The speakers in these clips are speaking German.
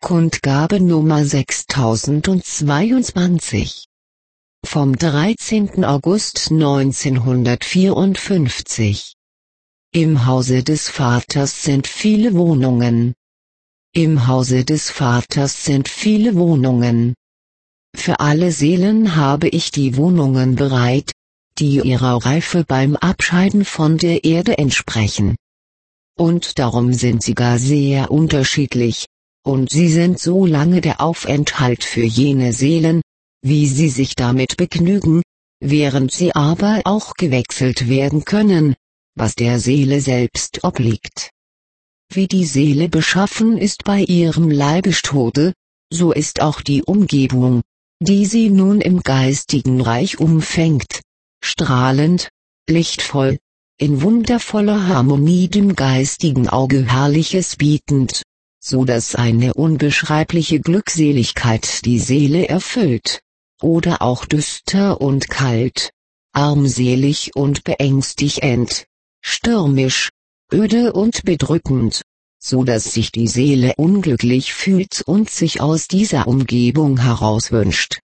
Kundgabe Nummer 6022 vom 13. August 1954. Im Hause des Vaters sind viele Wohnungen. Im Hause des Vaters sind viele Wohnungen. Für alle Seelen habe ich die Wohnungen bereit, die ihrer Reife beim Abscheiden von der Erde entsprechen. Und darum sind sie gar sehr unterschiedlich, und sie sind so lange der Aufenthalt für jene Seelen, wie sie sich damit begnügen, während sie aber auch gewechselt werden können, was der Seele selbst obliegt. Wie die Seele beschaffen ist bei ihrem Leibestode, so ist auch die Umgebung, die sie nun im geistigen Reich umfängt, strahlend, lichtvoll, in wundervoller Harmonie dem geistigen Auge Herrliches bietend, so dass eine unbeschreibliche Glückseligkeit die Seele erfüllt, oder auch düster und kalt, armselig und beängstigend, stürmisch, öde und bedrückend, so dass sich die Seele unglücklich fühlt und sich aus dieser Umgebung herauswünscht.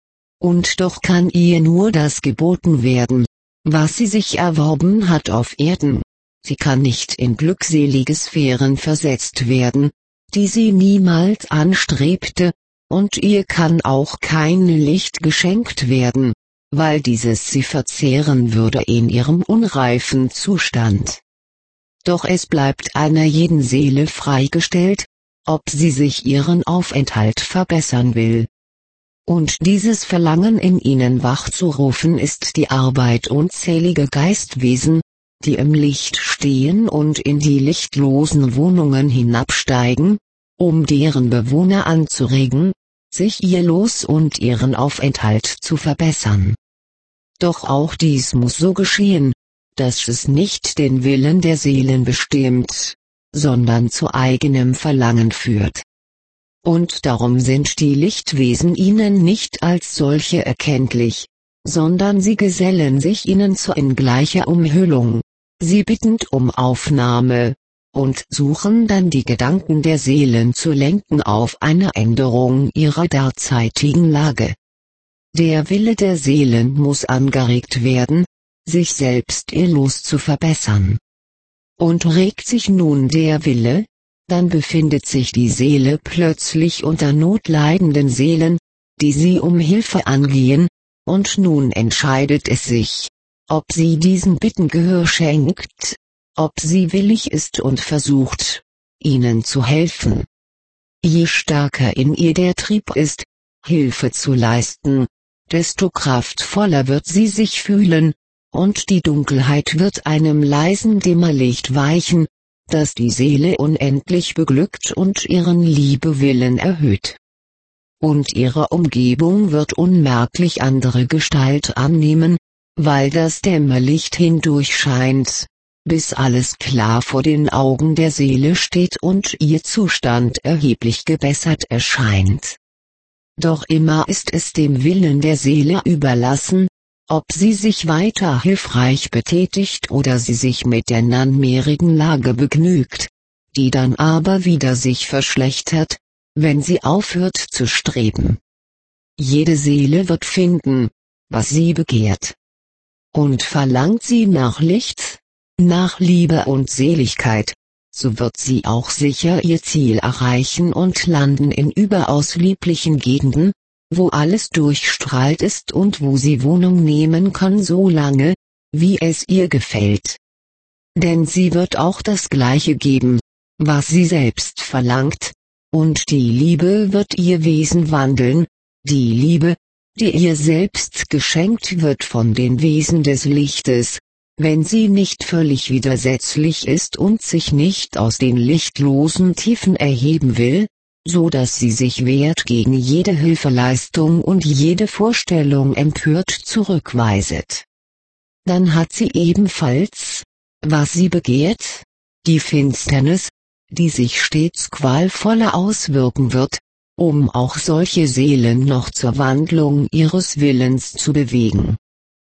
Und doch kann ihr nur das geboten werden, was sie sich erworben hat auf Erden. Sie kann nicht in glückselige Sphären versetzt werden, die sie niemals anstrebte, und ihr kann auch kein Licht geschenkt werden, weil dieses sie verzehren würde in ihrem unreifen Zustand. Doch es bleibt einer jeden Seele freigestellt, ob sie sich ihren Aufenthalt verbessern will. Und dieses Verlangen in ihnen wachzurufen ist die Arbeit unzähliger Geistwesen, die im Licht stehen und in die lichtlosen Wohnungen hinabsteigen, um deren Bewohner anzuregen, sich ihr Los und ihren Aufenthalt zu verbessern. Doch auch dies muss so geschehen, dass es nicht den Willen der Seelen bestimmt, sondern zu eigenem Verlangen führt. Und darum sind die Lichtwesen ihnen nicht als solche erkenntlich, sondern sie gesellen sich ihnen zu in gleicher Umhüllung, sie bittend um Aufnahme, und suchen dann die Gedanken der Seelen zu lenken auf eine Änderung ihrer derzeitigen Lage. Der Wille der Seelen muss angeregt werden, sich selbst ihr Los zu verbessern. Und regt sich nun der Wille, dann befindet sich die Seele plötzlich unter notleidenden Seelen, die sie um Hilfe angehen, und nun entscheidet es sich, ob sie diesen Bitten Gehör schenkt, ob sie willig ist und versucht, ihnen zu helfen. Je stärker in ihr der Trieb ist, Hilfe zu leisten, desto kraftvoller wird sie sich fühlen, und die Dunkelheit wird einem leisen Dämmerlicht weichen, das die Seele unendlich beglückt und ihren Liebewillen erhöht. Und ihre Umgebung wird unmerklich andere Gestalt annehmen, weil das Dämmerlicht hindurch scheint, bis alles klar vor den Augen der Seele steht und ihr Zustand erheblich gebessert erscheint. Doch immer ist es dem Willen der Seele überlassen, ob sie sich weiter hilfreich betätigt oder sie sich mit der nunmehrigen Lage begnügt, die dann aber wieder sich verschlechtert, wenn sie aufhört zu streben. Jede Seele wird finden, was sie begehrt. Und verlangt sie nach Licht, nach Liebe und Seligkeit, so wird sie auch sicher ihr Ziel erreichen und landen in überaus lieblichen Gegenden, wo alles durchstrahlt ist und wo sie Wohnung nehmen kann so lange, wie es ihr gefällt. Denn sie wird auch das Gleiche geben, was sie selbst verlangt, und die Liebe wird ihr Wesen wandeln, die Liebe, die ihr selbst geschenkt wird von den Wesen des Lichtes, wenn sie nicht völlig widersetzlich ist und sich nicht aus den lichtlosen Tiefen erheben will, so dass sie sich wehrt gegen jede Hilfeleistung und jede Vorstellung empört zurückweiset. Dann hat sie ebenfalls, was sie begehrt, die Finsternis, die sich stets qualvoller auswirken wird, um auch solche Seelen noch zur Wandlung ihres Willens zu bewegen.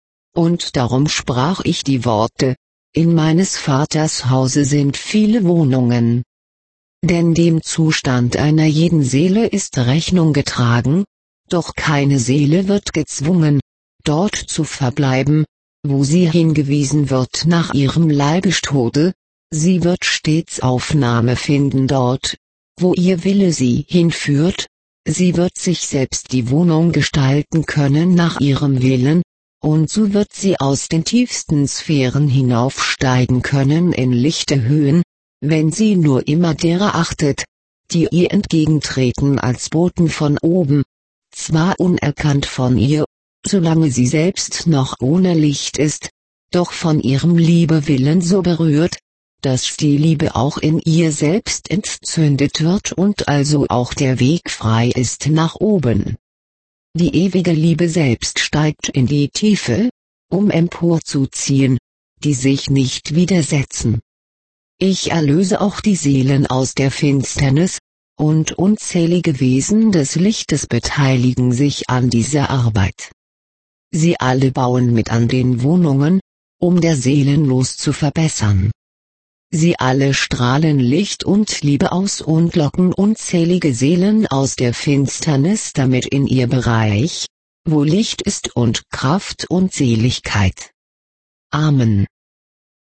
Und darum sprach ich die Worte: In meines Vaters Hause sind viele Wohnungen. Denn dem Zustand einer jeden Seele ist Rechnung getragen, doch keine Seele wird gezwungen, dort zu verbleiben, wo sie hingewiesen wird nach ihrem Leibestode, sie wird stets Aufnahme finden dort, wo ihr Wille sie hinführt, sie wird sich selbst die Wohnung gestalten können nach ihrem Willen, und so wird sie aus den tiefsten Sphären hinaufsteigen können in lichte Höhen, wenn sie nur immer derer achtet, die ihr entgegentreten als Boten von oben, zwar unerkannt von ihr, solange sie selbst noch ohne Licht ist, doch von ihrem Liebewillen so berührt, dass die Liebe auch in ihr selbst entzündet wird und also auch der Weg frei ist nach oben. Die ewige Liebe selbst steigt in die Tiefe, um emporzuziehen, die sich nicht widersetzen. Ich erlöse auch die Seelen aus der Finsternis, und unzählige Wesen des Lichtes beteiligen sich an dieser Arbeit. Sie alle bauen mit an den Wohnungen, um der Seelenlos zu verbessern. Sie alle strahlen Licht und Liebe aus und locken unzählige Seelen aus der Finsternis damit in ihr Bereich, wo Licht ist und Kraft und Seligkeit. Amen.